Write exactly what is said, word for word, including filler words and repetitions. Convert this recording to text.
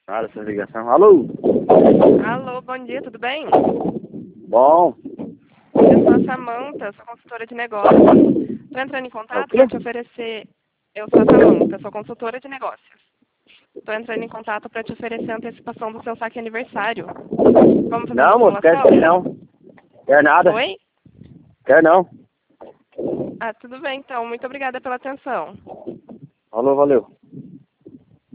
Nada, essa ligação. Alô? Alô, bom dia, tudo bem? Bom. Eu sou a Samanta, sou consultora de negócios. Estou entrando em É o contato quê? para te oferecer... Eu sou a Samanta, sou consultora de negócios. Estou entrando em contato para te oferecer a antecipação do seu saque aniversário. Vamos fazer uma Não, moço, quero sim, simulação? não. Quer nada. Oi? Quer não. Ah, tudo bem, então. Muito obrigada pela atenção. Falou, valeu.